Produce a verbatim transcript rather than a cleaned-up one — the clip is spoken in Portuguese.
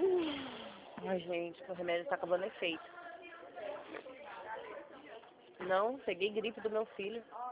Ai, gente, o remédio tá acabando efeito. Não, peguei gripe do meu filho.